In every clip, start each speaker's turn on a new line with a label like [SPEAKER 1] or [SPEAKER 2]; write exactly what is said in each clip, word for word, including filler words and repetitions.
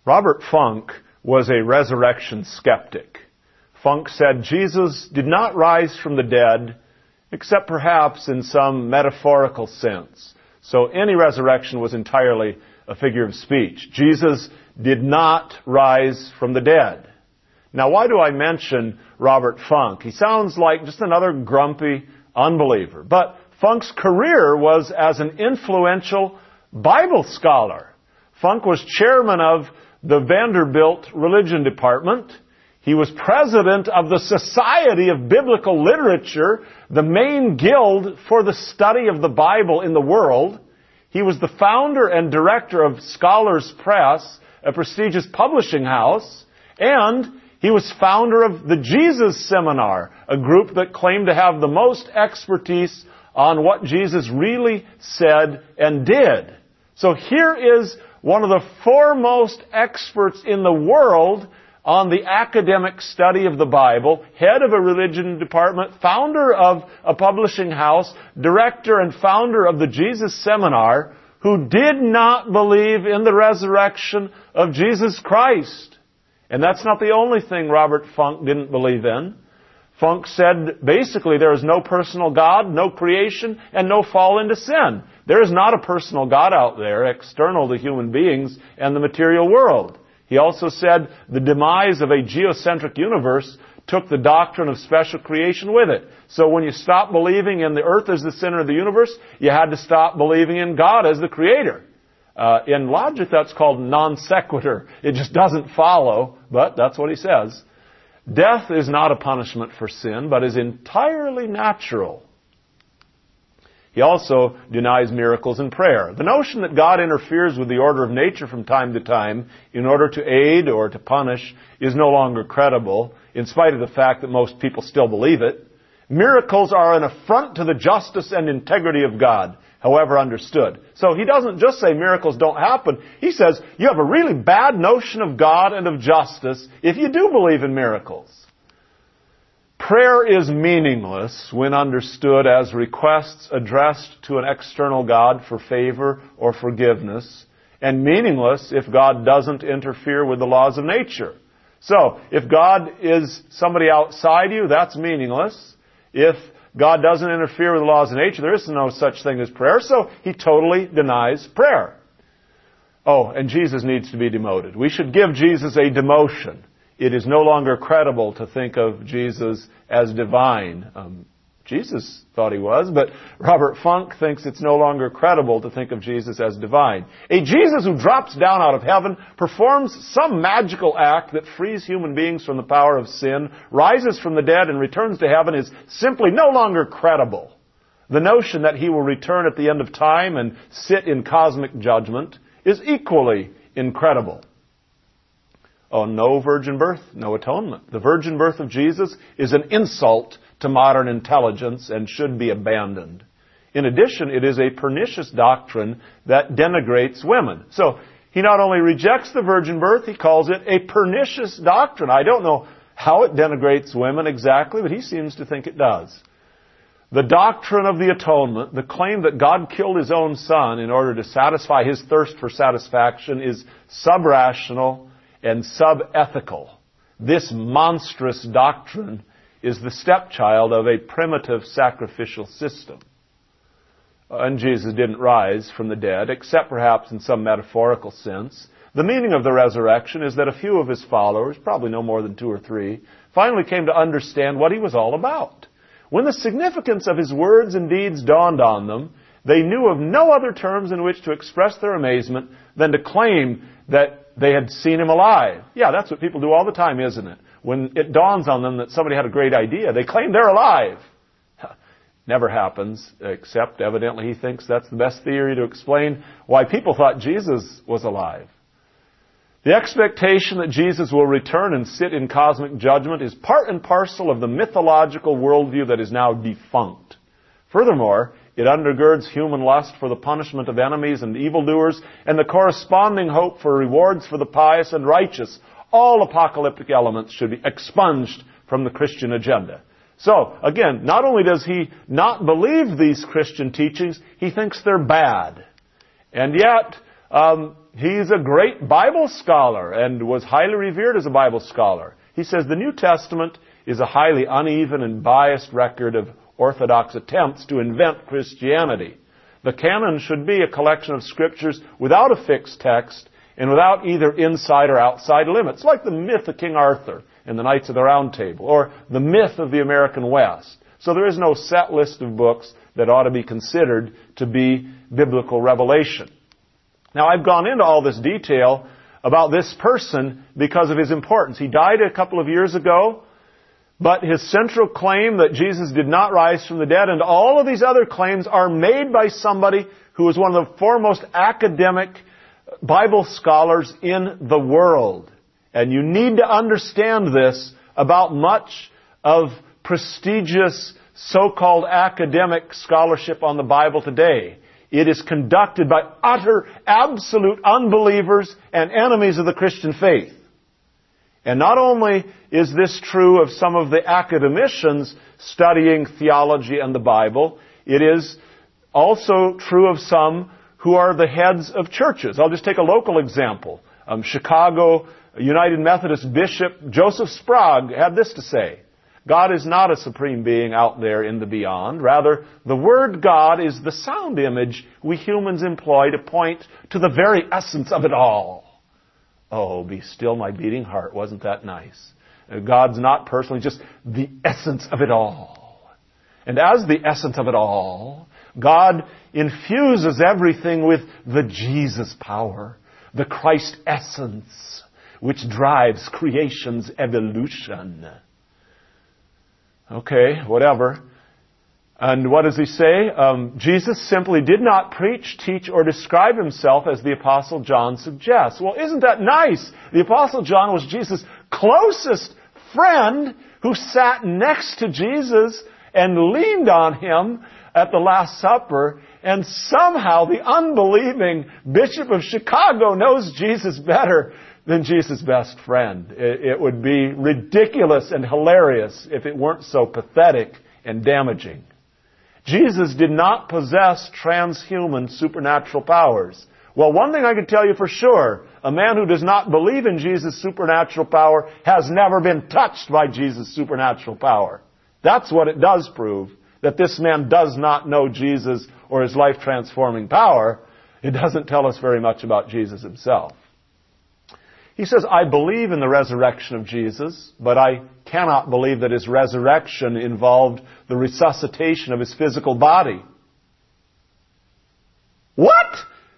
[SPEAKER 1] Robert Funk was a resurrection skeptic. Funk said Jesus did not rise from the dead, except perhaps in some metaphorical sense. So any resurrection was entirely a figure of speech. Jesus did not rise from the dead. Now, why do I mention Robert Funk? He sounds like just another grumpy unbeliever. But Funk's career was as an influential Bible scholar. Funk was chairman of the Vanderbilt Religion Department. He was president of the Society of Biblical Literature, the main guild for the study of the Bible in the world. He was the founder and director of Scholars Press, a prestigious publishing house, and he was founder of the Jesus Seminar, a group that claimed to have the most expertise on what Jesus really said and did. So here is one of the foremost experts in the world on the academic study of the Bible, head of a religion department, founder of a publishing house, director and founder of the Jesus Seminar, who did not believe in the resurrection of Jesus Christ. And that's not the only thing Robert Funk didn't believe in. Funk said, basically, there is no personal God, no creation, and no fall into sin. There is not a personal God out there external to human beings and the material world. He also said the demise of a geocentric universe took the doctrine of special creation with it. So when you stopped believing in the earth as the center of the universe, you had to stop believing in God as the creator. Uh, in logic, that's called non sequitur. It just doesn't follow, but that's what he says. Death is not a punishment for sin, but is entirely natural. He also denies miracles and prayer. The notion that God interferes with the order of nature from time to time in order to aid or to punish is no longer credible, in spite of the fact that most people still believe it. Miracles are an affront to the justice and integrity of God, however understood. So he doesn't just say miracles don't happen. He says you have a really bad notion of God and of justice if you do believe in miracles. Prayer is meaningless when understood as requests addressed to an external God for favor or forgiveness, and meaningless if God doesn't interfere with the laws of nature. So, if God is somebody outside you, that's meaningless. If God doesn't interfere with the laws of nature, there is no such thing as prayer, so he totally denies prayer. Oh, and Jesus needs to be demoted. We should give Jesus a demotion. It is no longer credible to think of Jesus as divine. Um, Jesus thought he was, but Robert Funk thinks it's no longer credible to think of Jesus as divine. A Jesus who drops down out of heaven, performs some magical act that frees human beings from the power of sin, rises from the dead and returns to heaven is simply no longer credible. The notion that he will return at the end of time and sit in cosmic judgment is equally incredible. Oh, no virgin birth, no atonement. The virgin birth of Jesus is an insult to modern intelligence and should be abandoned. In addition, it is a pernicious doctrine that denigrates women. So, he not only rejects the virgin birth, he calls it a pernicious doctrine. I don't know how it denigrates women exactly, but he seems to think it does. The doctrine of the atonement, the claim that God killed his own son in order to satisfy his thirst for satisfaction, is sub-rational and sub-ethical. This monstrous doctrine is the stepchild of a primitive sacrificial system. And Jesus didn't rise from the dead, except perhaps in some metaphorical sense. The meaning of the resurrection is that a few of his followers, probably no more than two or three, finally came to understand what he was all about. When the significance of his words and deeds dawned on them, they knew of no other terms in which to express their amazement than to claim that they had seen him alive. Yeah, that's what people do all the time, isn't it? When it dawns on them that somebody had a great idea, they claim they're alive. Never happens, except evidently he thinks that's the best theory to explain why people thought Jesus was alive. The expectation that Jesus will return and sit in cosmic judgment is part and parcel of the mythological worldview that is now defunct. Furthermore, it undergirds human lust for the punishment of enemies and evildoers and the corresponding hope for rewards for the pious and righteous. All apocalyptic elements should be expunged from the Christian agenda. So, again, not only does he not believe these Christian teachings, he thinks they're bad. And yet, Um, he's a great Bible scholar and was highly revered as a Bible scholar. He says the New Testament is a highly uneven and biased record of Orthodox attempts to invent Christianity. The canon should be a collection of scriptures without a fixed text and without either inside or outside limits, like the myth of King Arthur and the Knights of the Round Table, or the myth of the American West. So there is no set list of books that ought to be considered to be biblical revelation. Now, I've gone into all this detail about this person because of his importance. He died a couple of years ago, but his central claim that Jesus did not rise from the dead and all of these other claims are made by somebody who is one of the foremost academic Bible scholars in the world. And you need to understand this about much of prestigious so-called academic scholarship on the Bible today. It is conducted by utter, absolute unbelievers and enemies of the Christian faith. And not only is this true of some of the academicians studying theology and the Bible, it is also true of some who are the heads of churches. I'll just take a local example. Um, Chicago United Methodist Bishop Joseph Sprague had this to say: God is not a supreme being out there in the beyond. Rather, the word God is the sound image we humans employ to point to the very essence of it all. Oh, be still my beating heart. Wasn't that nice? God's not personally, just the essence of it all. And as the essence of it all, God infuses everything with the Jesus power, the Christ essence, which drives creation's evolution. Okay, whatever. And what does he say? Um, Jesus simply did not preach, teach, or describe himself as the Apostle John suggests. Well, isn't that nice? The Apostle John was Jesus' closest friend who sat next to Jesus and leaned on him at the Last Supper. And somehow the unbelieving Bishop of Chicago knows Jesus better than Jesus' best friend. It, it would be ridiculous and hilarious if it weren't so pathetic and damaging. Jesus did not possess transhuman supernatural powers. Well, one thing I can tell you for sure, a man who does not believe in Jesus' supernatural power has never been touched by Jesus' supernatural power. That's what it does prove, that this man does not know Jesus or his life-transforming power. It doesn't tell us very much about Jesus himself. He says, I believe in the resurrection of Jesus, but I cannot believe that his resurrection involved the resuscitation of his physical body. What?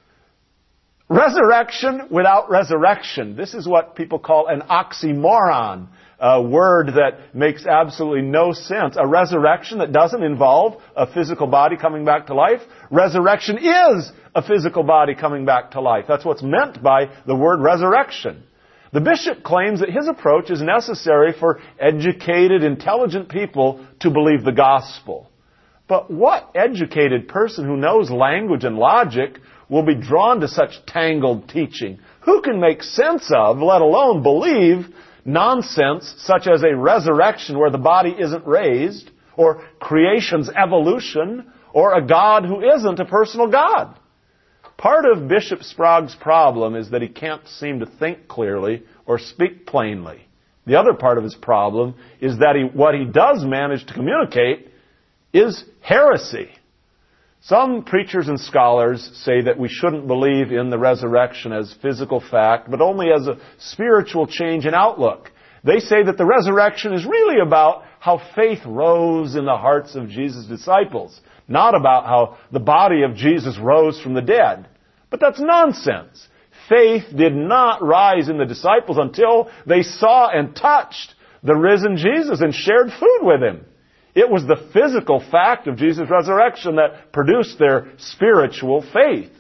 [SPEAKER 1] Resurrection without resurrection. This is what people call an oxymoron, a word that makes absolutely no sense. A resurrection that doesn't involve a physical body coming back to life. Resurrection is a physical body coming back to life. That's what's meant by the word resurrection. The bishop claims that his approach is necessary for educated, intelligent people to believe the gospel. But what educated person who knows language and logic will be drawn to such tangled teaching? Who can make sense of, let alone believe, nonsense such as a resurrection where the body isn't raised, or creation's evolution, or a God who isn't a personal God? Part of Bishop Sprague's problem is that he can't seem to think clearly or speak plainly. The other part of his problem is that he, what he does manage to communicate is heresy. Some preachers and scholars say that we shouldn't believe in the resurrection as physical fact, but only as a spiritual change in outlook. They say that the resurrection is really about how faith rose in the hearts of Jesus' disciples, not about how the body of Jesus rose from the dead. But that's nonsense. Faith did not rise in the disciples until they saw and touched the risen Jesus and shared food with him. It was the physical fact of Jesus' resurrection that produced their spiritual faith.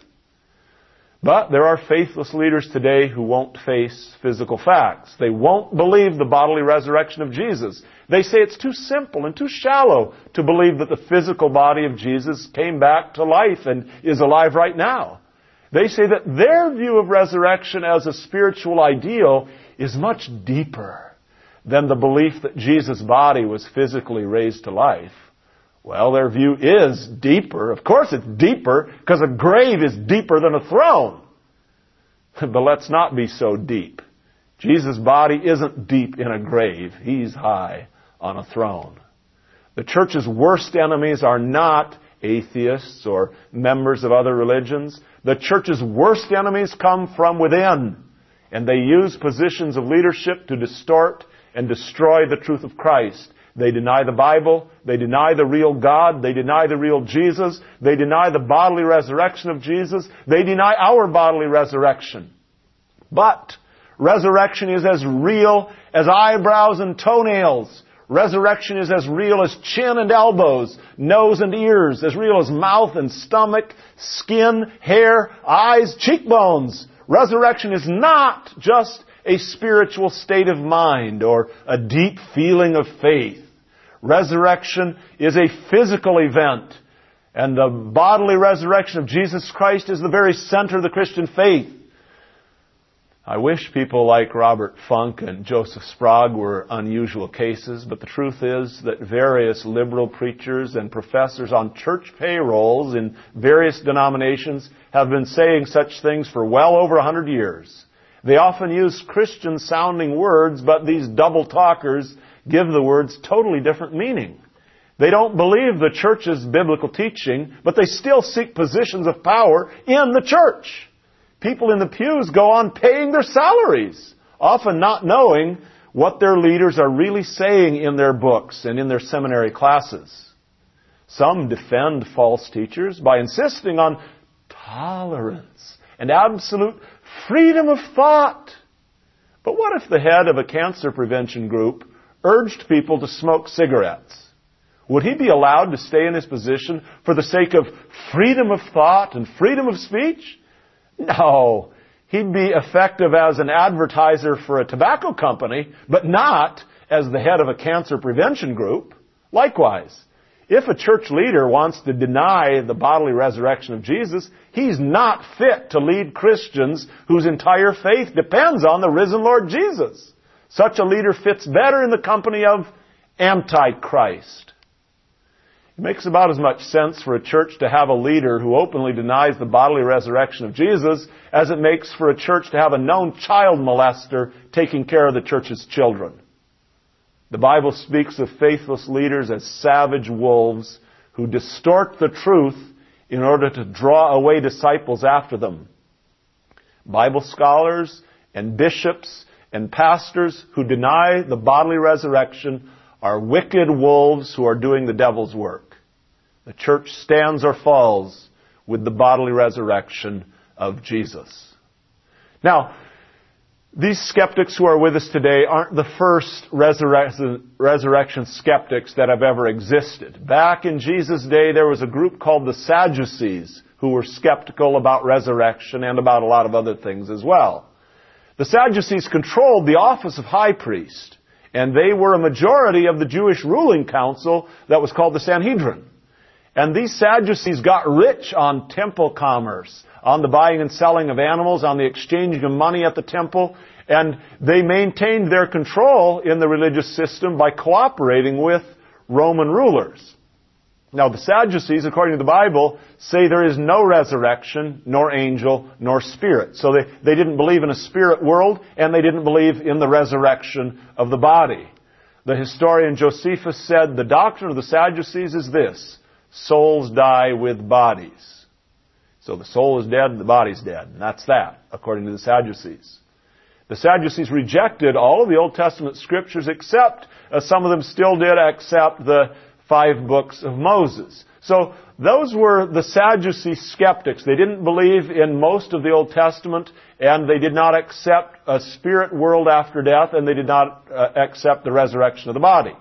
[SPEAKER 1] But there are faithless leaders today who won't face physical facts. They won't believe the bodily resurrection of Jesus. They say it's too simple and too shallow to believe that the physical body of Jesus came back to life and is alive right now. They say that their view of resurrection as a spiritual ideal is much deeper than the belief that Jesus' body was physically raised to life. Well, their view is deeper. Of course it's deeper, because a grave is deeper than a throne. But let's not be so deep. Jesus' body isn't deep in a grave. He's high on a throne. The church's worst enemies are not atheists or members of other religions. The church's worst enemies come from within, and they use positions of leadership to distort and destroy the truth of Christ. They deny the Bible. They deny the real God. They deny the real Jesus. They deny the bodily resurrection of Jesus. They deny our bodily resurrection. But resurrection is as real as eyebrows and toenails. Resurrection is as real as chin and elbows, nose and ears, as real as mouth and stomach, skin, hair, eyes, cheekbones. Resurrection is not just a spiritual state of mind or a deep feeling of faith. Resurrection is a physical event, and the bodily resurrection of Jesus Christ is the very center of the Christian faith. I wish people like Robert Funk and Joseph Sprague were unusual cases, but the truth is that various liberal preachers and professors on church payrolls in various denominations have been saying such things for well over a hundred years. They often use Christian-sounding words, but these double talkers give the words totally different meaning. They don't believe the church's biblical teaching, but they still seek positions of power in the church. People in the pews go on paying their salaries, often not knowing what their leaders are really saying in their books and in their seminary classes. Some defend false teachers by insisting on tolerance and absolute freedom of thought. But what if the head of a cancer prevention group urged people to smoke cigarettes? Would he be allowed to stay in his position for the sake of freedom of thought and freedom of speech? No. He'd be effective as an advertiser for a tobacco company, but not as the head of a cancer prevention group. Likewise, if a church leader wants to deny the bodily resurrection of Jesus, he's not fit to lead Christians whose entire faith depends on the risen Lord Jesus. Such a leader fits better in the company of Antichrist. It makes about as much sense for a church to have a leader who openly denies the bodily resurrection of Jesus as it makes for a church to have a known child molester taking care of the church's children. The Bible speaks of faithless leaders as savage wolves who distort the truth in order to draw away disciples after them. Bible scholars and bishops and pastors who deny the bodily resurrection are wicked wolves who are doing the devil's work. The church stands or falls with the bodily resurrection of Jesus. Now, these skeptics who are with us today aren't the first resurre- resurrection skeptics that have ever existed. Back in Jesus' day, there was a group called the Sadducees who were skeptical about resurrection and about a lot of other things as well. The Sadducees controlled the office of high priest, and they were a majority of the Jewish ruling council that was called the Sanhedrin. And these Sadducees got rich on temple commerce, on the buying and selling of animals, on the exchanging of money at the temple, and they maintained their control in the religious system by cooperating with Roman rulers. Now, the Sadducees, according to the Bible, say there is no resurrection, nor angel, nor spirit. So they, they didn't believe in a spirit world, and they didn't believe in the resurrection of the body. The historian Josephus said, the doctrine of the Sadducees is this: souls die with bodies. So the soul is dead, the body's dead. And that's that, according to the Sadducees. The Sadducees rejected all of the Old Testament scriptures, except, uh, some of them still did accept the five books of Moses. So those were the Sadducee skeptics. They didn't believe in most of the Old Testament, and they did not accept a spirit world after death, and they did not uh, accept the resurrection of the body.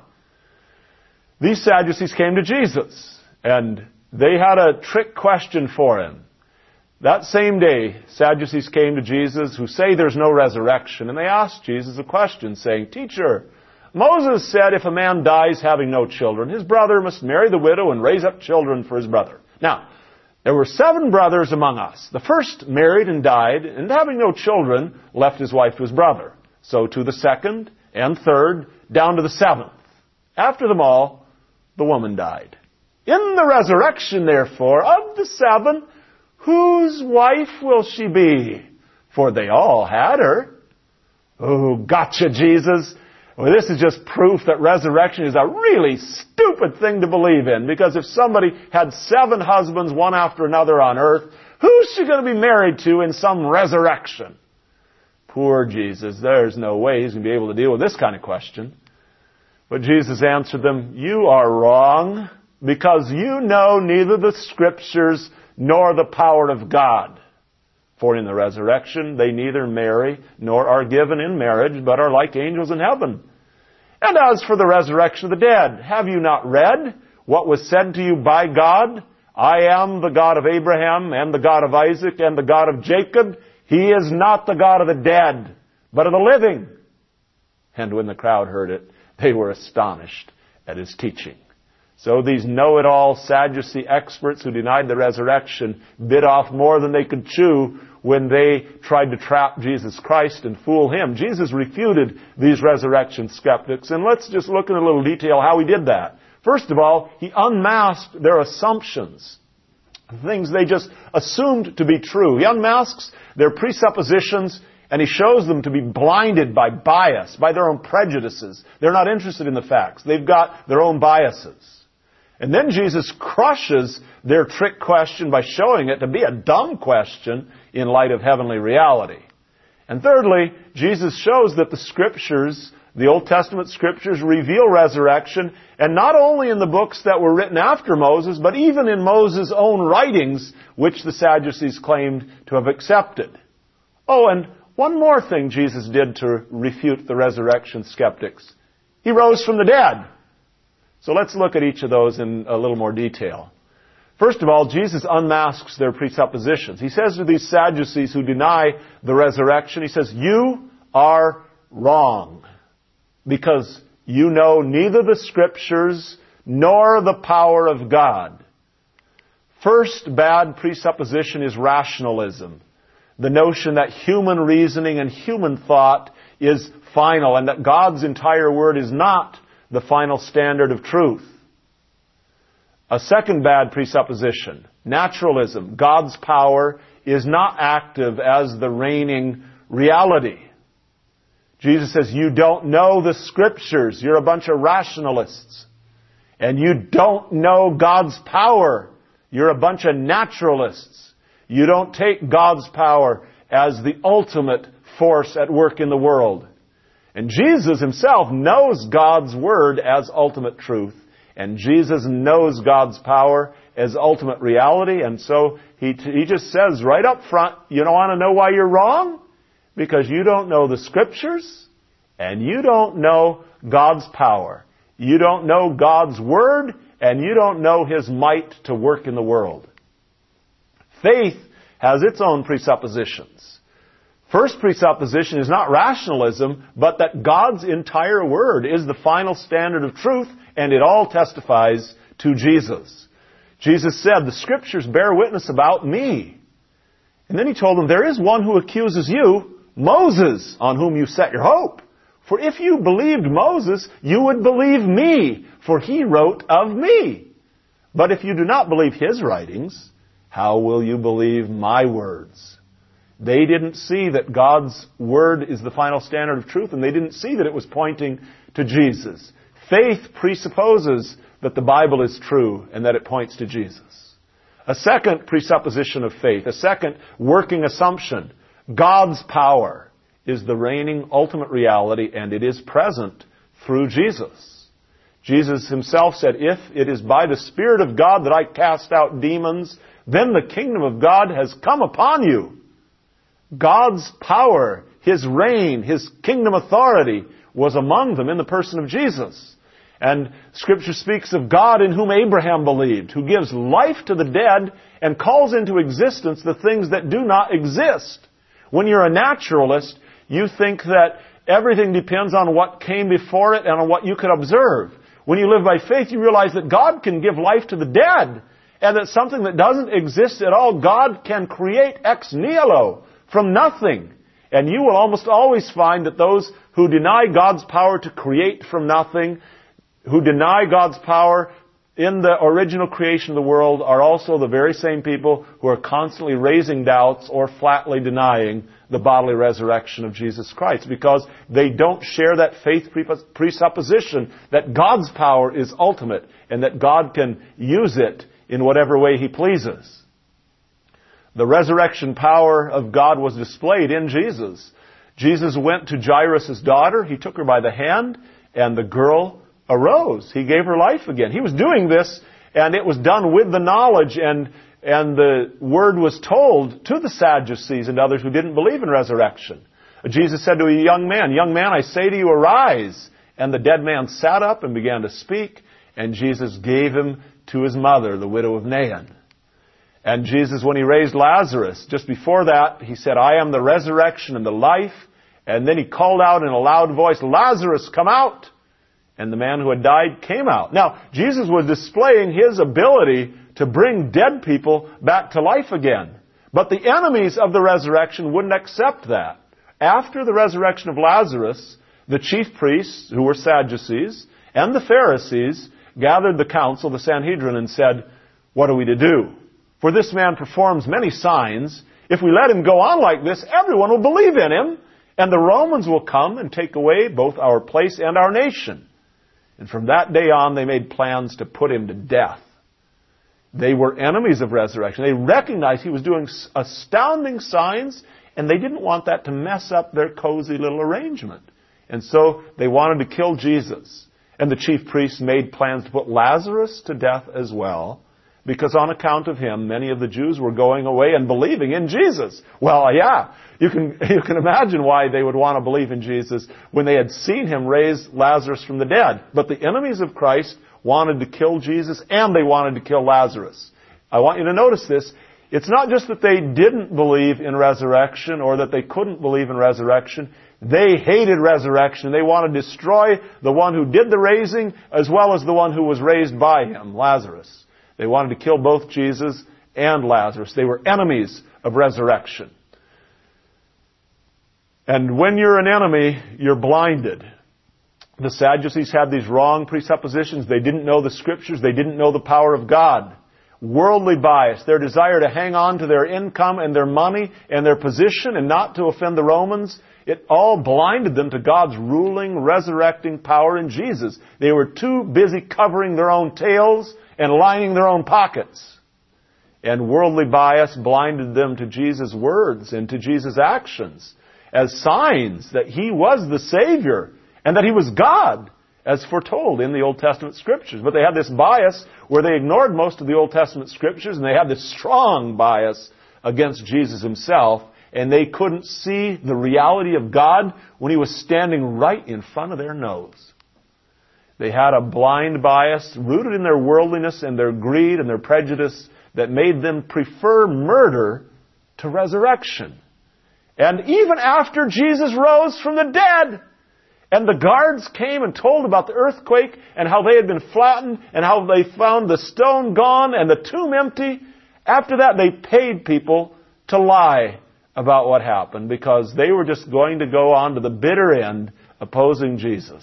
[SPEAKER 1] These Sadducees came to Jesus, and they had a trick question for him. That same day, Sadducees came to Jesus who say there's no resurrection, and they asked Jesus a question saying, "Teacher, Moses said if a man dies having no children, his brother must marry the widow and raise up children for his brother. Now, there were seven brothers among us. The first married and died, and having no children, left his wife to his brother. So to the second and third, down to the seventh. After them all, the woman died. In the resurrection, therefore, of the seven, whose wife will she be? for they all had her. Oh, gotcha, Jesus. Well, this is just proof that resurrection is a really stupid thing to believe in. Because if somebody had seven husbands, one after another on earth, who's she going to be married to in some resurrection? Poor Jesus. There's no way he's going to be able to deal with this kind of question. But Jesus answered them, you are wrong, because you know neither the Scriptures nor the power of God. For in the resurrection they neither marry nor are given in marriage, but are like angels in heaven. And as for the resurrection of the dead, have you not read what was said to you by God? I am the God of Abraham and the God of Isaac and the God of Jacob. He is not the God of the dead, but of the living. And when the crowd heard it, they were astonished at his teaching. So these know-it-all Sadducee experts who denied the resurrection bit off more than they could chew when they tried to trap Jesus Christ and fool him. Jesus refuted these resurrection skeptics, and let's just look in a little detail how he did that. First of all, he unmasked their assumptions, things they just assumed to be true. He unmasks their presuppositions, and he shows them to be blinded by bias, by their own prejudices. They're not interested in the facts. They've got their own biases. And then Jesus crushes their trick question by showing it to be a dumb question in light of heavenly reality. And thirdly, Jesus shows that the Scriptures, the Old Testament Scriptures, reveal resurrection, and not only in the books that were written after Moses, but even in Moses' own writings, which the Sadducees claimed to have accepted. Oh, and one more thing Jesus did to refute the resurrection skeptics. He rose from the dead. So let's look at each of those in a little more detail. First of all, Jesus unmasks their presuppositions. He says to these Sadducees who deny the resurrection, he says, you are wrong, because you know neither the Scriptures nor the power of God. First bad presupposition is rationalism. The notion that human reasoning and human thought is final, and that God's entire Word is not the final standard of truth. A second bad presupposition, naturalism. God's power is not active as the reigning reality. Jesus says, you don't know the Scriptures. You're a bunch of rationalists. And you don't know God's power. You're a bunch of naturalists. You don't take God's power as the ultimate force at work in the world. And Jesus himself knows God's Word as ultimate truth. And Jesus knows God's power as ultimate reality. And so he, he just says right up front, you don't want to know why you're wrong? Because you don't know the Scriptures and you don't know God's power. You don't know God's Word and you don't know His might to work in the world. Faith has its own presuppositions. First presupposition is not rationalism, but that God's entire Word is the final standard of truth, and it all testifies to Jesus. Jesus said, the Scriptures bear witness about me. And then He told them, there is one who accuses you, Moses, on whom you set your hope. For if you believed Moses, you would believe me, for he wrote of me. But if you do not believe his writings, how will you believe my words? They didn't see that God's Word is the final standard of truth, and they didn't see that it was pointing to Jesus. Faith presupposes that the Bible is true and that it points to Jesus. A second presupposition of faith, a second working assumption, God's power is the reigning ultimate reality, and it is present through Jesus. Jesus himself said, if it is by the Spirit of God that I cast out demons, then the kingdom of God has come upon you. God's power, His reign, His kingdom authority was among them in the person of Jesus. And Scripture speaks of God in whom Abraham believed, who gives life to the dead and calls into existence the things that do not exist. When you're a naturalist, you think that everything depends on what came before it and on what you could observe. When you live by faith, you realize that God can give life to the dead, and that something that doesn't exist at all, God can create ex nihilo, from nothing. And you will almost always find that those who deny God's power to create from nothing, who deny God's power in the original creation of the world are also the very same people who are constantly raising doubts or flatly denying the bodily resurrection of Jesus Christ, because they don't share that faith presupposition that God's power is ultimate and that God can use it in whatever way He pleases. The resurrection power of God was displayed in Jesus. Jesus went to Jairus' daughter. He took her by the hand, and the girl arose. He gave her life again. He was doing this, and it was done with the knowledge, and, and the word was told to the Sadducees and others who didn't believe in resurrection. Jesus said to a young man, "Young man, I say to you, arise." And the dead man sat up and began to speak, and Jesus gave him to his mother, the widow of Nain. And Jesus, when He raised Lazarus, just before that, He said, "I am the resurrection and the life." And then He called out in a loud voice, "Lazarus, come out!" And the man who had died came out. Now, Jesus was displaying His ability to bring dead people back to life again. But the enemies of the resurrection wouldn't accept that. After the resurrection of Lazarus, the chief priests, who were Sadducees, and the Pharisees gathered the council, the Sanhedrin, and said, "What are we to do? For this man performs many signs. If we let him go on like this, everyone will believe in him, and the Romans will come and take away both our place and our nation." And from that day on, they made plans to put him to death. They were enemies of resurrection. They recognized He was doing astounding signs, and they didn't want that to mess up their cozy little arrangement. And so they wanted to kill Jesus. And the chief priests made plans to put Lazarus to death as well, because on account of him, many of the Jews were going away and believing in Jesus. Well, yeah, you can, you can imagine why they would want to believe in Jesus when they had seen Him raise Lazarus from the dead. But the enemies of Christ wanted to kill Jesus, and they wanted to kill Lazarus. I want you to notice this. It's not just that they didn't believe in resurrection or that they couldn't believe in resurrection. They hated resurrection. They wanted to destroy the one who did the raising as well as the one who was raised by Him, Lazarus. They wanted to kill both Jesus and Lazarus. They were enemies of resurrection. And when you're an enemy, you're blinded. The Sadducees had these wrong presuppositions. They didn't know the Scriptures. They didn't know the power of God. Worldly bias, their desire to hang on to their income and their money and their position and not to offend the Romans, it all blinded them to God's ruling, resurrecting power in Jesus. They were too busy covering their own tails and lining their own pockets. And worldly bias blinded them to Jesus' words and to Jesus' actions as signs that He was the Savior and that He was God, as foretold in the Old Testament Scriptures. But they had this bias where they ignored most of the Old Testament Scriptures, and they had this strong bias against Jesus Himself, and they couldn't see the reality of God when He was standing right in front of their nose. They had a blind bias rooted in their worldliness and their greed and their prejudice that made them prefer murder to resurrection. And even after Jesus rose from the dead, and the guards came and told about the earthquake and how they had been flattened and how they found the stone gone and the tomb empty, after that they paid people to lie about what happened because they were just going to go on to the bitter end opposing Jesus.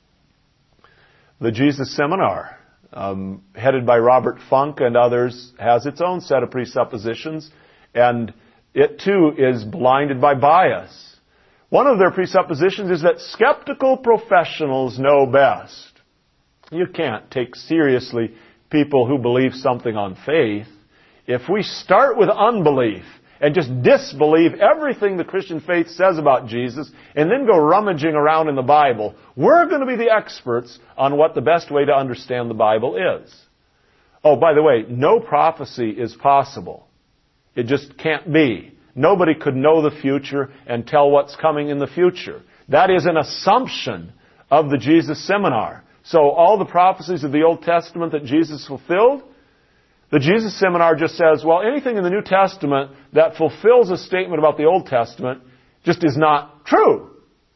[SPEAKER 1] The Jesus Seminar, um, headed by Robert Funk and others, has its own set of presuppositions, and it too is blinded by bias. One of their presuppositions is that skeptical professionals know best. You can't take seriously people who believe something on faith. If we start with unbelief and just disbelieve everything the Christian faith says about Jesus and then go rummaging around in the Bible, we're going to be the experts on what the best way to understand the Bible is. Oh, by the way, no prophecy is possible. It just can't be. Nobody could know the future and tell what's coming in the future. That is an assumption of the Jesus Seminar. So all the prophecies of the Old Testament that Jesus fulfilled, the Jesus Seminar just says, well, anything in the New Testament that fulfills a statement about the Old Testament just is not true.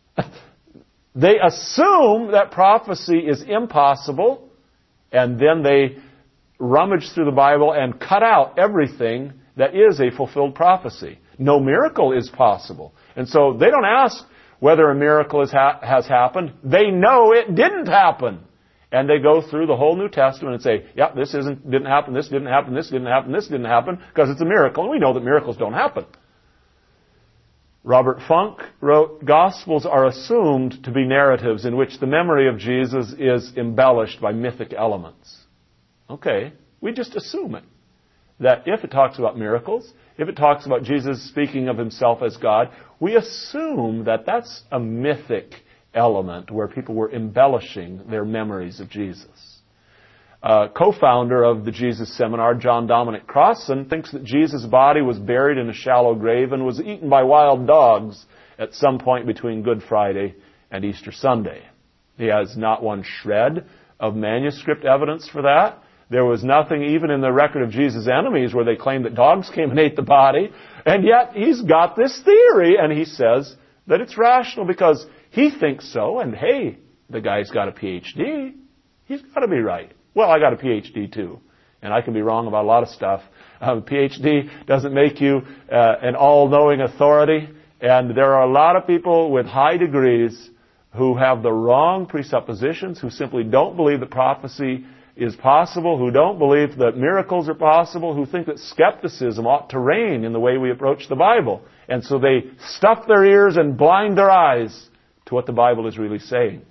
[SPEAKER 1] They assume that prophecy is impossible, and then they rummage through the Bible and cut out everything that is a fulfilled prophecy. No miracle is possible. And so they don't ask whether a miracle has, ha- has happened. They know it didn't happen. And they go through the whole New Testament and say, yeah, this isn't, didn't happen, this didn't happen, this didn't happen, this didn't happen, because it's a miracle. And we know that miracles don't happen. Robert Funk wrote, Gospels are assumed to be narratives in which the memory of Jesus is embellished by mythic elements. Okay, we just assume it. That if it talks about miracles, if it talks about Jesus speaking of himself as God, we assume that that's a mythic element where people were embellishing their memories of Jesus. Uh, co-founder of the Jesus Seminar, John Dominic Crossan, thinks that Jesus' body was buried in a shallow grave and was eaten by wild dogs at some point between Good Friday and Easter Sunday. He has not one shred of manuscript evidence for that. There was nothing even in the record of Jesus' enemies where they claimed that dogs came and ate the body. And yet he's got this theory, and he says that it's rational because he thinks so. And hey, the guy's got a P H D. He's got to be right. Well, I got a P H D too. And I can be wrong about a lot of stuff. Um, a P H D doesn't make you uh, an all-knowing authority. And there are a lot of people with high degrees who have the wrong presuppositions, who simply don't believe that prophecy is possible, who don't believe that miracles are possible, who think that skepticism ought to reign in the way we approach the Bible. And so they stuff their ears and blind their eyes to what the Bible is really saying.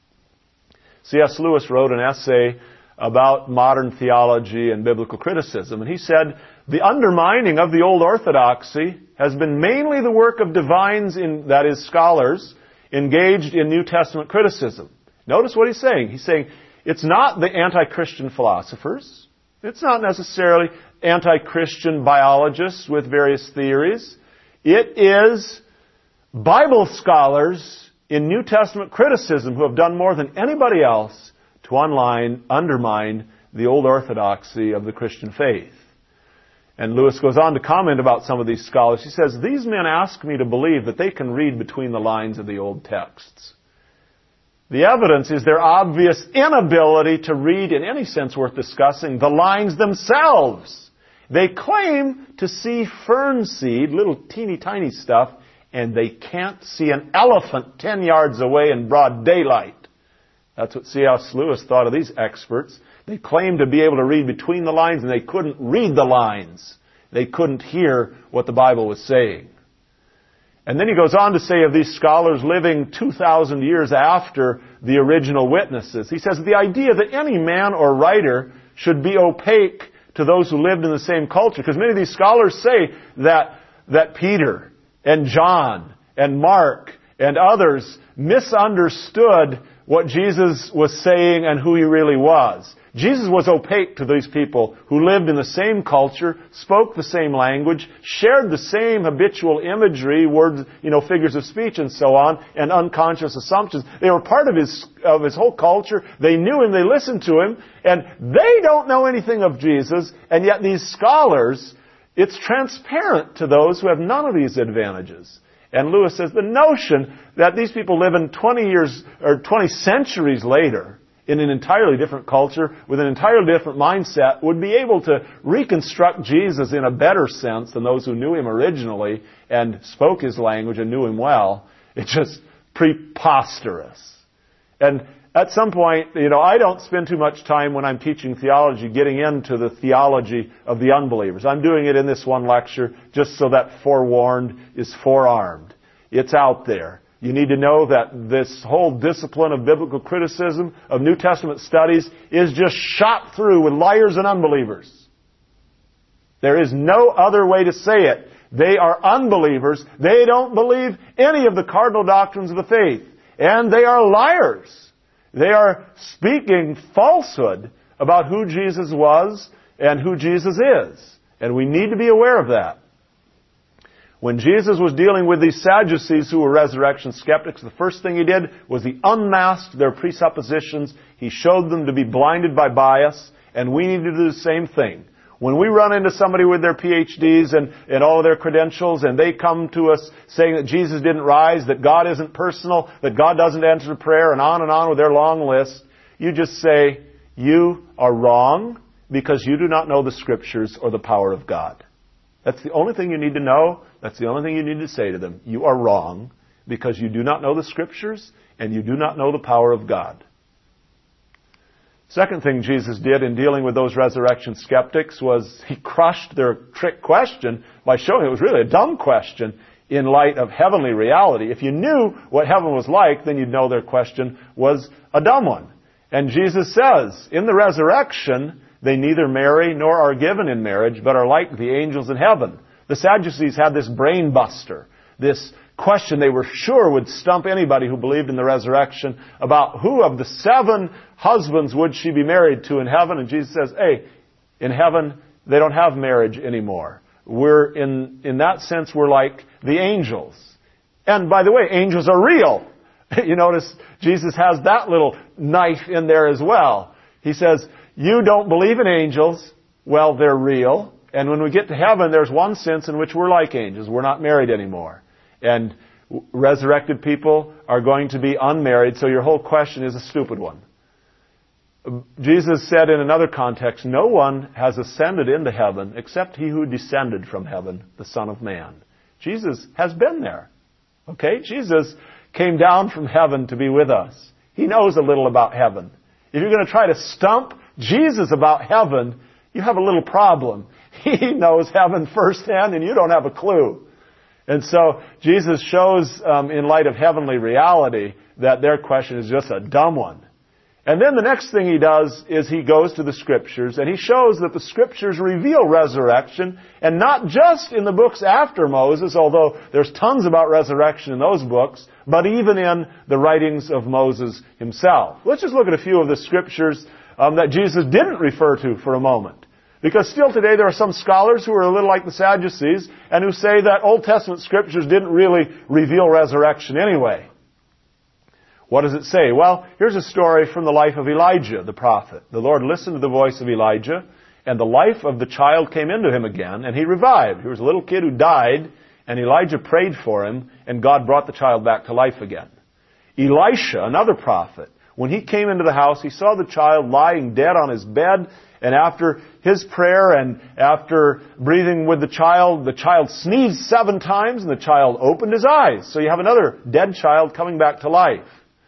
[SPEAKER 1] C S Lewis wrote an essay about modern theology and biblical criticism, and he said, the undermining of the old orthodoxy has been mainly the work of divines, in, that is, scholars, engaged in New Testament criticism. Notice what he's saying. He's saying, it's not the anti-Christian philosophers. It's not necessarily anti-Christian biologists with various theories. It is Bible scholars in New Testament criticism who have done more than anybody else to online, undermine the old orthodoxy of the Christian faith. And Lewis goes on to comment about some of these scholars. He says, these men ask me to believe that they can read between the lines of the old texts. The evidence is their obvious inability to read, in any sense worth discussing, the lines themselves. They claim to see fern seed, little teeny tiny stuff, and they can't see an elephant ten yards away in broad daylight. That's what C S Lewis thought of these experts. They claimed to be able to read between the lines, and they couldn't read the lines. They couldn't hear what the Bible was saying. And then he goes on to say of these scholars living two thousand years after the original witnesses, he says, the idea that any man or writer should be opaque to those who lived in the same culture, because many of these scholars say that, that Peter and John and Mark and others misunderstood what Jesus was saying and who he really was. Jesus was opaque to these people who lived in the same culture, spoke the same language, shared the same habitual imagery, words, you know, figures of speech and so on, and unconscious assumptions. They were part of his, of his whole culture. They knew him, they listened to him, and they don't know anything of Jesus, and yet these scholars, it's transparent to those who have none of these advantages. And Lewis says the notion that these people live in twenty years, or twenty centuries later, in an entirely different culture, with an entirely different mindset, would be able to reconstruct Jesus in a better sense than those who knew him originally and spoke his language and knew him well. It's just preposterous. And at some point, you know, I don't spend too much time when I'm teaching theology getting into the theology of the unbelievers. I'm doing it in this one lecture just so that forewarned is forearmed. It's out there. You need to know that this whole discipline of biblical criticism, of New Testament studies, is just shot through with liars and unbelievers. There is no other way to say it. They are unbelievers. They don't believe any of the cardinal doctrines of the faith. And they are liars. They are speaking falsehood about who Jesus was and who Jesus is. And we need to be aware of that. When Jesus was dealing with these Sadducees who were resurrection skeptics, the first thing he did was he unmasked their presuppositions. He showed them to be blinded by bias, and we need to do the same thing. When we run into somebody with their P H Ds and, and all of their credentials, and they come to us saying that Jesus didn't rise, that God isn't personal, that God doesn't answer prayer, and on and on with their long list, you just say, you are wrong because you do not know the Scriptures or the power of God. That's the only thing you need to know. That's the only thing you need to say to them. You are wrong because you do not know the Scriptures and you do not know the power of God. Second thing Jesus did in dealing with those resurrection skeptics was he crushed their trick question by showing it was really a dumb question in light of heavenly reality. If you knew what heaven was like, then you'd know their question was a dumb one. And Jesus says, in the resurrection, they neither marry nor are given in marriage, but are like the angels in heaven. The Sadducees had this brain buster, this question they were sure would stump anybody who believed in the resurrection about who of the seven husbands would she be married to in heaven. And Jesus says, hey, in heaven, they don't have marriage anymore. We're, in, in that sense, we're like the angels. And by the way, angels are real. You notice Jesus has that little knife in there as well. He says, you don't believe in angels. Well, they're real. And when we get to heaven, there's one sense in which we're like angels. We're not married anymore. And resurrected people are going to be unmarried, so your whole question is a stupid one. Jesus said in another context, no one has ascended into heaven except he who descended from heaven, the Son of Man. Jesus has been there. Okay? Jesus came down from heaven to be with us. He knows a little about heaven. If you're going to try to stump Jesus about heaven, you have a little problem. He knows heaven firsthand and you don't have a clue. And so Jesus shows, um, in light of heavenly reality, that their question is just a dumb one. And then the next thing he does is he goes to the Scriptures, and he shows that the Scriptures reveal resurrection, and not just in the books after Moses, although there's tons about resurrection in those books, but even in the writings of Moses himself. Let's just look at a few of the Scriptures um, that Jesus didn't refer to for a moment. Because still today there are some scholars who are a little like the Sadducees and who say that Old Testament Scriptures didn't really reveal resurrection anyway. What does it say? Well, here's a story from the life of Elijah, the prophet. The Lord listened to the voice of Elijah, and the life of the child came into him again, and he revived. He was a little kid who died, and Elijah prayed for him, and God brought the child back to life again. Elisha, another prophet, when he came into the house, he saw the child lying dead on his bed, and after his prayer and after breathing with the child, the child sneezed seven times and the child opened his eyes. So you have another dead child coming back to life.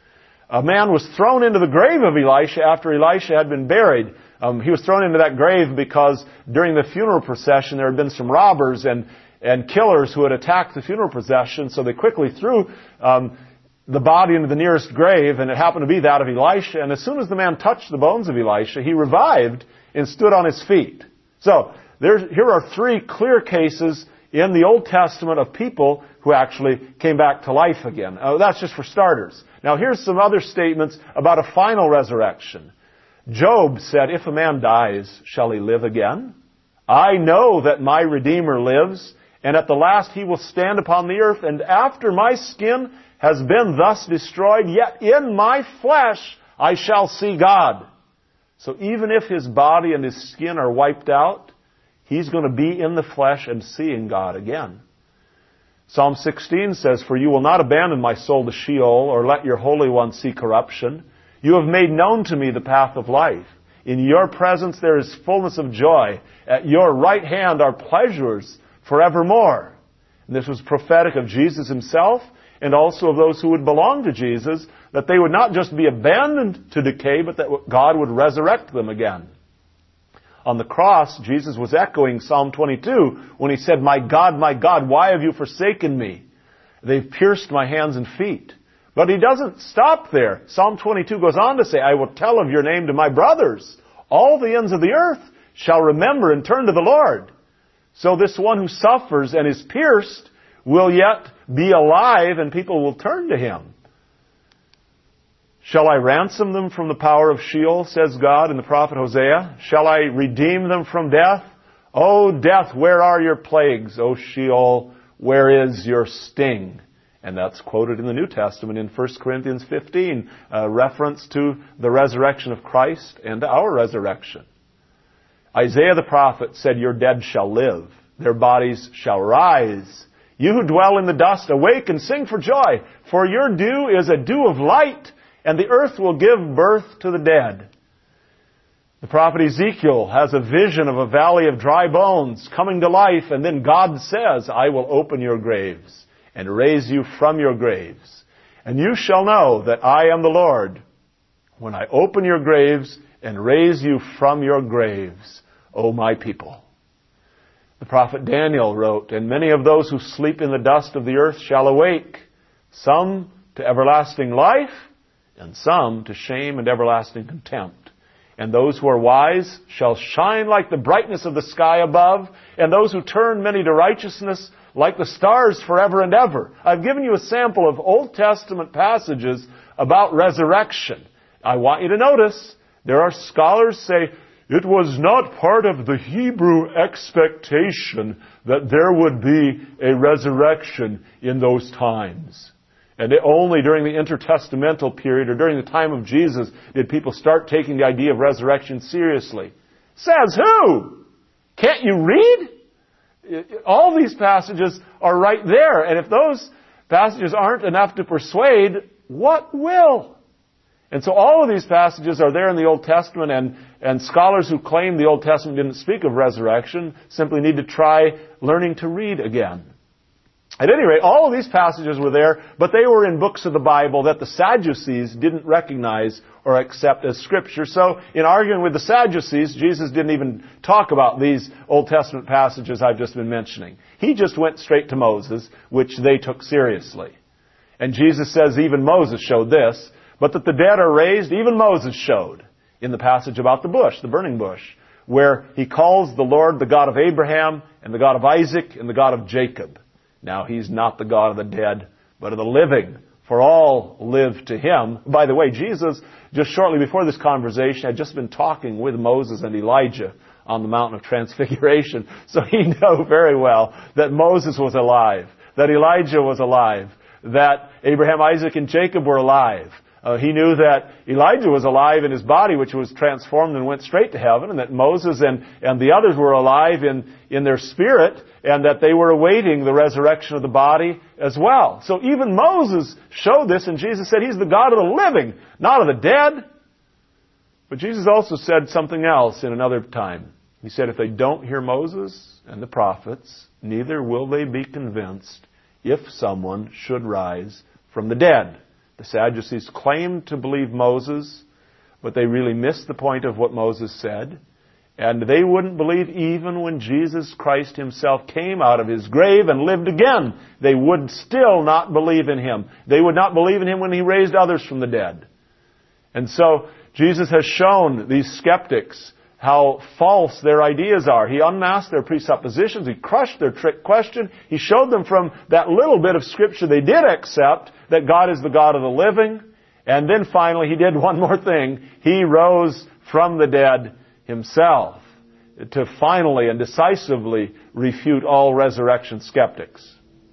[SPEAKER 1] A man was thrown into the grave of Elisha after Elisha had been buried. Um, he was thrown into that grave because during the funeral procession there had been some robbers and, and killers who had attacked the funeral procession. So they quickly threw um, the body into the nearest grave, and it happened to be that of Elisha. And as soon as the man touched the bones of Elisha, he revived and stood on his feet. So, there's, here are three clear cases in the Old Testament of people who actually came back to life again. Uh, that's just for starters. Now, here's some other statements about a final resurrection. Job said, if a man dies, shall he live again? I know that my Redeemer lives, and at the last he will stand upon the earth, and after my skin has been thus destroyed, yet in my flesh I shall see God. So even if his body and his skin are wiped out, he's going to be in the flesh and seeing God again. Psalm sixteen says, for you will not abandon my soul to Sheol, or let your Holy One see corruption. You have made known to me the path of life. In your presence there is fullness of joy. At your right hand are pleasures forevermore. And this was prophetic of Jesus himself, and also of those who would belong to Jesus, that they would not just be abandoned to decay, but that God would resurrect them again. On the cross, Jesus was echoing Psalm twenty-two when he said, my God, my God, why have you forsaken me? They've pierced my hands and feet. But he doesn't stop there. Psalm twenty-two goes on to say, I will tell of your name to my brothers. All the ends of the earth shall remember and turn to the Lord. So this one who suffers and is pierced will yet be alive, and people will turn to him. Shall I ransom them from the power of Sheol, says God in the prophet Hosea? Shall I redeem them from death? O death, where are your plagues? O Sheol, where is your sting? And that's quoted in the New Testament in First Corinthians fifteen, a reference to the resurrection of Christ and to our resurrection. Isaiah the prophet said, your dead shall live, their bodies shall rise. You who dwell in the dust, awake and sing for joy, for your dew is a dew of light, and the earth will give birth to the dead. The prophet Ezekiel has a vision of a valley of dry bones coming to life, and then God says, I will open your graves and raise you from your graves. And you shall know that I am the Lord. when I open your graves and raise you from your graves, O my people. The prophet Daniel wrote, and many of those who sleep in the dust of the earth shall awake, some to everlasting life, and some to shame and everlasting contempt. And those who are wise shall shine like the brightness of the sky above, and those who turn many to righteousness like the stars forever and ever. I've given you a sample of Old Testament passages about resurrection. I want you to notice, there are scholars say, it was not part of the Hebrew expectation that there would be a resurrection in those times. And only during the intertestamental period or during the time of Jesus did people start taking the idea of resurrection seriously. Says who? Can't you read? All these passages are right there. And if those passages aren't enough to persuade, what will? And so all of these passages are there in the Old Testament, and, and scholars who claim the Old Testament didn't speak of resurrection simply need to try learning to read again. At any rate, all of these passages were there, but they were in books of the Bible that the Sadducees didn't recognize or accept as Scripture. So, in arguing with the Sadducees, Jesus didn't even talk about these Old Testament passages I've just been mentioning. He just went straight to Moses, which they took seriously. And Jesus says even Moses showed this, but that the dead are raised, even Moses showed in the passage about the bush, the burning bush, where he calls the Lord the God of Abraham and the God of Isaac and the God of Jacob. Now, he's not the God of the dead, but of the living, for all live to him. By the way, Jesus, just shortly before this conversation, had just been talking with Moses and Elijah on the Mountain of Transfiguration. So he knew very well that Moses was alive, that Elijah was alive, that Abraham, Isaac, and Jacob were alive. Uh, he knew that Elijah was alive in his body, which was transformed and went straight to heaven, and that Moses and, and the others were alive in, in their spirit, and that they were awaiting the resurrection of the body as well. So even Moses showed this, and Jesus said he's the God of the living, not of the dead. But Jesus also said something else in another time. He said, if they don't hear Moses and the prophets, neither will they be convinced if someone should rise from the dead. The Sadducees claimed to believe Moses, but they really missed the point of what Moses said. And they wouldn't believe even when Jesus Christ himself came out of his grave and lived again. They would still not believe in him. They would not believe in him when he raised others from the dead. And so Jesus has shown these skeptics how false their ideas are. He unmasked their presuppositions. He crushed their trick question. He showed them from that little bit of Scripture they did accept that God is the God of the living. And then finally, he did one more thing. He rose from the dead himself to finally and decisively refute all resurrection skeptics.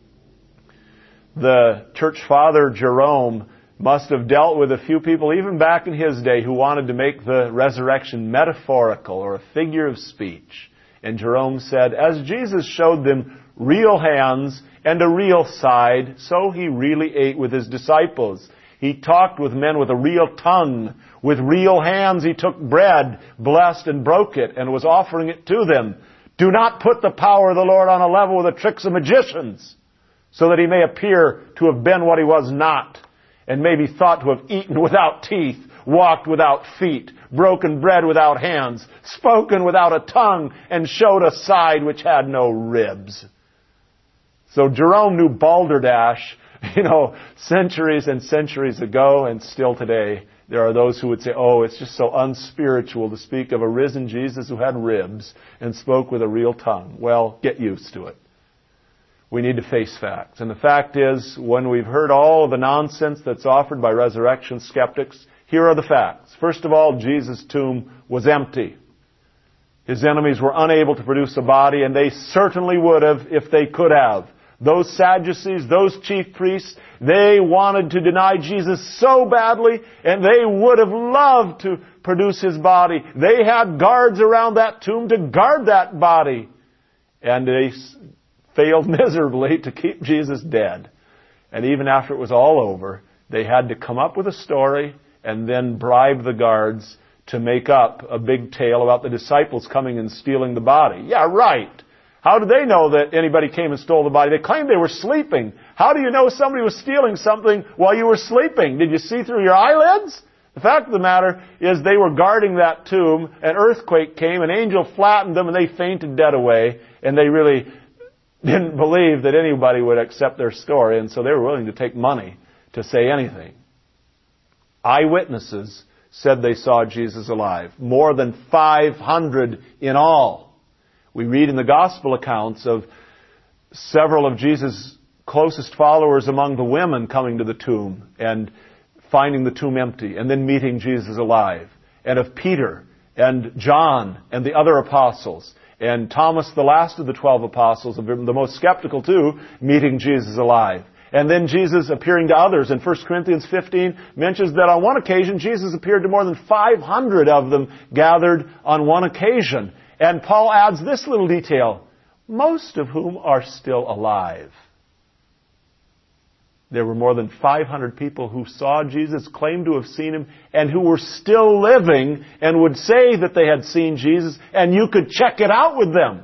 [SPEAKER 1] The church father Jerome must have dealt with a few people even back in his day who wanted to make the resurrection metaphorical or a figure of speech. And Jerome said, as Jesus showed them real hands and a real side, so he really ate with his disciples. He talked with men with a real tongue. With real hands he took bread, blessed and broke it, and was offering it to them. Do not put the power of the Lord on a level with the tricks of magicians, so that he may appear to have been what he was not, and may be thought to have eaten without teeth, walked without feet, broken bread without hands, spoken without a tongue, and showed a side which had no ribs. So Jerome knew balderdash, you know, centuries and centuries ago, and still today there are those who would say, oh, it's just so unspiritual to speak of a risen Jesus who had ribs and spoke with a real tongue. Well, get used to it. We need to face facts. And the fact is, when we've heard all of the nonsense that's offered by resurrection skeptics, here are the facts. First of all, Jesus' tomb was empty. His enemies were unable to produce a body, and they certainly would have if they could have. Those Sadducees, those chief priests, they wanted to deny Jesus so badly, and they would have loved to produce his body. They had guards around that tomb to guard that body. And they failed miserably to keep Jesus dead. And even after it was all over, they had to come up with a story and then bribe the guards to make up a big tale about the disciples coming and stealing the body. Yeah, right. How did they know that anybody came and stole the body? They claimed they were sleeping. How do you know somebody was stealing something while you were sleeping? Did you see through your eyelids? The fact of the matter is they were guarding that tomb, an earthquake came, an angel flattened them, and they fainted dead away, and they really didn't believe that anybody would accept their story, and so they were willing to take money to say anything. Eyewitnesses said they saw Jesus alive. More than five hundred in all. We read in the gospel accounts of several of Jesus' closest followers among the women coming to the tomb and finding the tomb empty and then meeting Jesus alive. And of Peter and John and the other apostles and Thomas, the last of the twelve apostles, the most skeptical too, meeting Jesus alive. And then Jesus appearing to others. In First Corinthians fifteen mentions that on one occasion Jesus appeared to more than five hundred of them gathered on one occasion. And Paul adds this little detail, most of whom are still alive. There were more than five hundred people who saw Jesus, claimed to have seen Him, and who were still living and would say that they had seen Jesus, and you could check it out with them.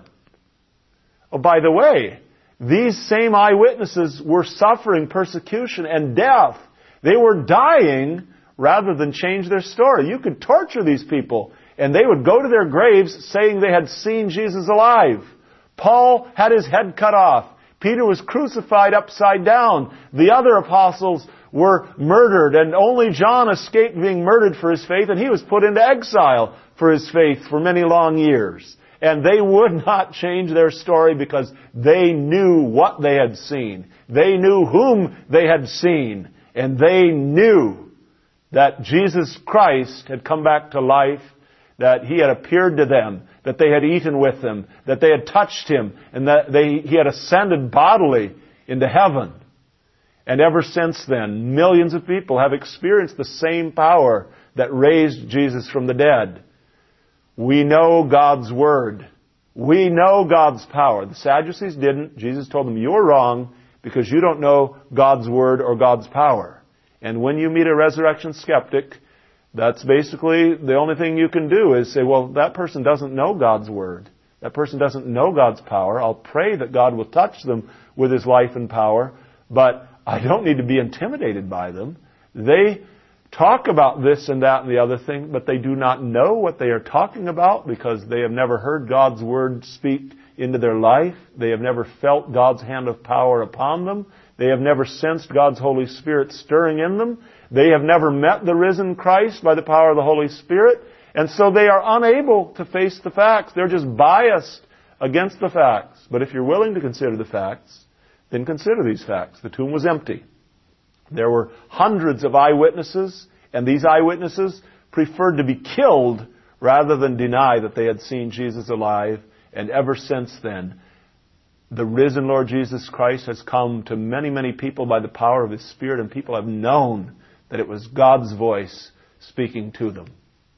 [SPEAKER 1] Oh, by the way, these same eyewitnesses were suffering persecution and death. They were dying rather than change their story. You could torture these people, and they would go to their graves saying they had seen Jesus alive. Paul had his head cut off. Peter was crucified upside down. The other apostles were murdered, and only John escaped being murdered for his faith, and he was put into exile for his faith for many long years. And they would not change their story because they knew what they had seen. They knew whom they had seen. And they knew that Jesus Christ had come back to life, that He had appeared to them, that they had eaten with Him, that they had touched Him, and that they, He had ascended bodily into heaven. And ever since then, millions of people have experienced the same power that raised Jesus from the dead. We know God's Word. We know God's power. The Sadducees didn't. Jesus told them, you're wrong because you don't know God's Word or God's power. And when you meet a resurrection skeptic, that's basically the only thing you can do is say, well, that person doesn't know God's Word. That person doesn't know God's power. I'll pray that God will touch them with His life and power, but I don't need to be intimidated by them. They talk about this and that and the other thing, but they do not know what they are talking about because they have never heard God's Word speak into their life. They have never felt God's hand of power upon them. They have never sensed God's Holy Spirit stirring in them. They have never met the risen Christ by the power of the Holy Spirit. And so they are unable to face the facts. They're just biased against the facts. But if you're willing to consider the facts, then consider these facts. The tomb was empty. There were hundreds of eyewitnesses, and these eyewitnesses preferred to be killed rather than deny that they had seen Jesus alive. And ever since then, the risen Lord Jesus Christ has come to many, many people by the power of His Spirit, and people have known that it was God's voice speaking to them.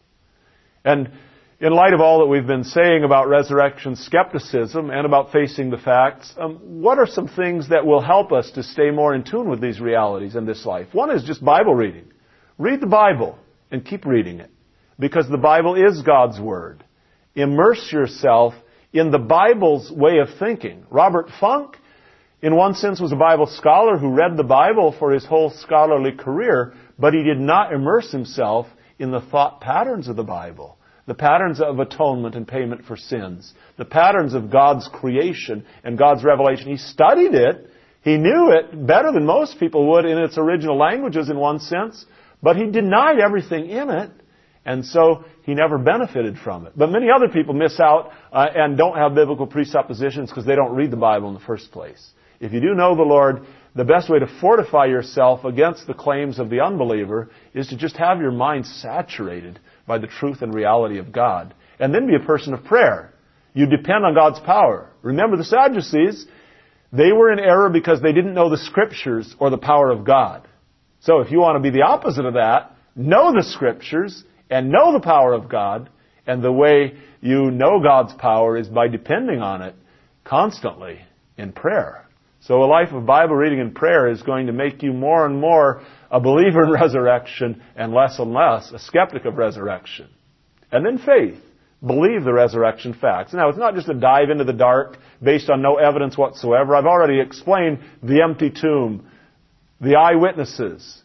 [SPEAKER 1] And in light of all that we've been saying about resurrection skepticism and about facing the facts, um, what are some things that will help us to stay more in tune with these realities in this life? One is just Bible reading. Read the Bible and keep reading it, because the Bible is God's Word. Immerse yourself in the Bible's way of thinking. Robert Funk, in one sense, was a Bible scholar who read the Bible for his whole scholarly career, but he did not immerse himself in the thought patterns of the Bible. The patterns of atonement and payment for sins. The patterns of God's creation and God's revelation. He studied it. He knew it better than most people would in its original languages in one sense. But he denied everything in it. And so he never benefited from it. But many other people miss out uh, and don't have biblical presuppositions because they don't read the Bible in the first place. If you do know the Lord, the best way to fortify yourself against the claims of the unbeliever is to just have your mind saturated by the truth and reality of God. And then be a person of prayer. You depend on God's power. Remember the Sadducees, they were in error because they didn't know the Scriptures or the power of God. So if you want to be the opposite of that, know the Scriptures and know the power of God. And the way you know God's power is by depending on it constantly in prayer. So a life of Bible reading and prayer is going to make you more and more a believer in resurrection and less and less a skeptic of resurrection. And then faith. Believe the resurrection facts. Now, it's not just a dive into the dark based on no evidence whatsoever. I've already explained the empty tomb, the eyewitnesses,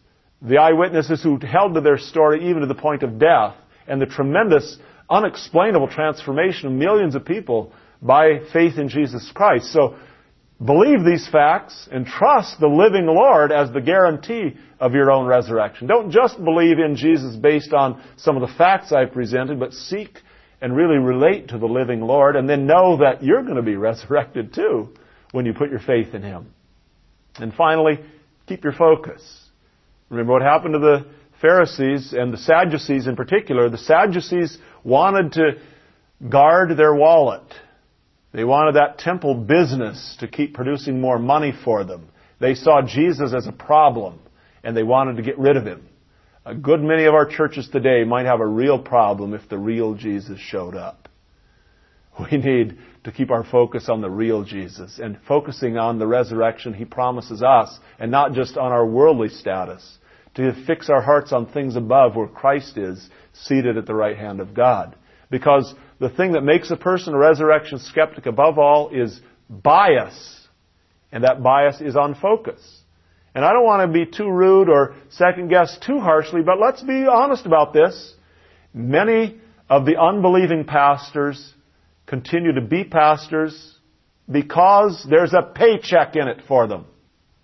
[SPEAKER 1] the eyewitnesses who held to their story even to the point of death, and the tremendous, unexplainable transformation of millions of people by faith in Jesus Christ. So, believe these facts and trust the living Lord as the guarantee of your own resurrection. Don't just believe in Jesus based on some of the facts I've presented, but seek and really relate to the living Lord, and then know that you're going to be resurrected too when you put your faith in Him. And finally, keep your focus. Remember what happened to the Pharisees and the Sadducees in particular. The Sadducees wanted to guard their wallet. They wanted that temple business to keep producing more money for them. They saw Jesus as a problem, and they wanted to get rid of Him. A good many of our churches today might have a real problem if the real Jesus showed up. We need to keep our focus on the real Jesus and focusing on the resurrection He promises us, and not just on our worldly status. To fix our hearts on things above where Christ is, seated at the right hand of God. Because the thing that makes a person a resurrection skeptic above all is bias. And that bias is on focus. And I don't want to be too rude or second guess too harshly, but let's be honest about this. Many of the unbelieving pastors continue to be pastors because there's a paycheck in it for them.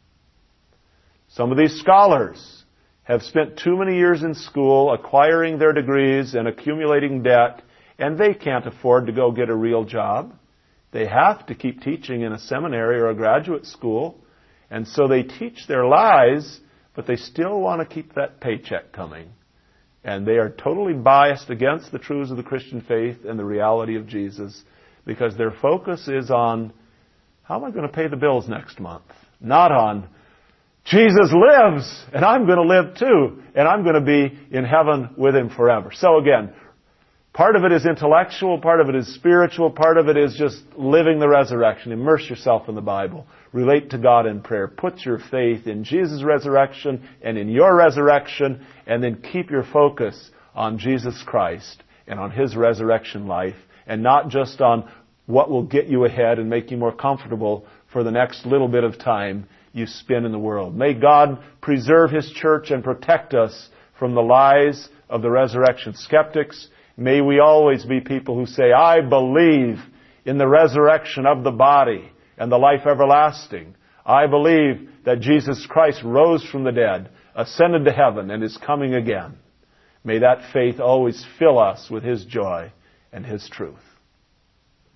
[SPEAKER 1] Some of these scholars have spent too many years in school acquiring their degrees and accumulating debt, and they can't afford to go get a real job. They have to keep teaching in a seminary or a graduate school, and so they teach their lies, but they still want to keep that paycheck coming. And they are totally biased against the truths of the Christian faith and the reality of Jesus, because their focus is on, how am I going to pay the bills next month? Not on, Jesus lives, and I'm going to live too, and I'm going to be in heaven with Him forever. So again, part of it is intellectual, part of it is spiritual, part of it is just living the resurrection. Immerse yourself in the Bible. Relate to God in prayer. Put your faith in Jesus' resurrection and in your resurrection, and then keep your focus on Jesus Christ and on His resurrection life, and not just on what will get you ahead and make you more comfortable for the next little bit of time you spend in the world. May God preserve His church and protect us from the lies of the resurrection skeptics. May we always be people who say, I believe in the resurrection of the body and the life everlasting. I believe that Jesus Christ rose from the dead, ascended to heaven, and is coming again. May that faith always fill us with His joy and His truth.